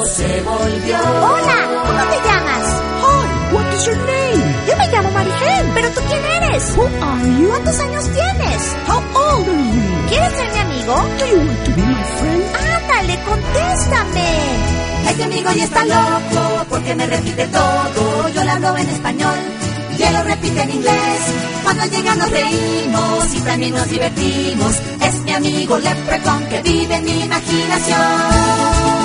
loco se volvió. Hola, ¿cómo te llamas? Hi, what is your name? Yo me llamo Marigel. ¿Pero tú quién eres? Who are you? ¿Cuántos años tienes? How old are you? ¿Quieres ser mi amigo? Do you want to be my friend? Ándale, contéstame. Este amigo ya está loco porque me repite todo. Yo le hablo en español y él lo repite en inglés. Cuando llega nos reímos y también nos divertimos. Es mi amigo Leprechaun que vive en mi imaginación.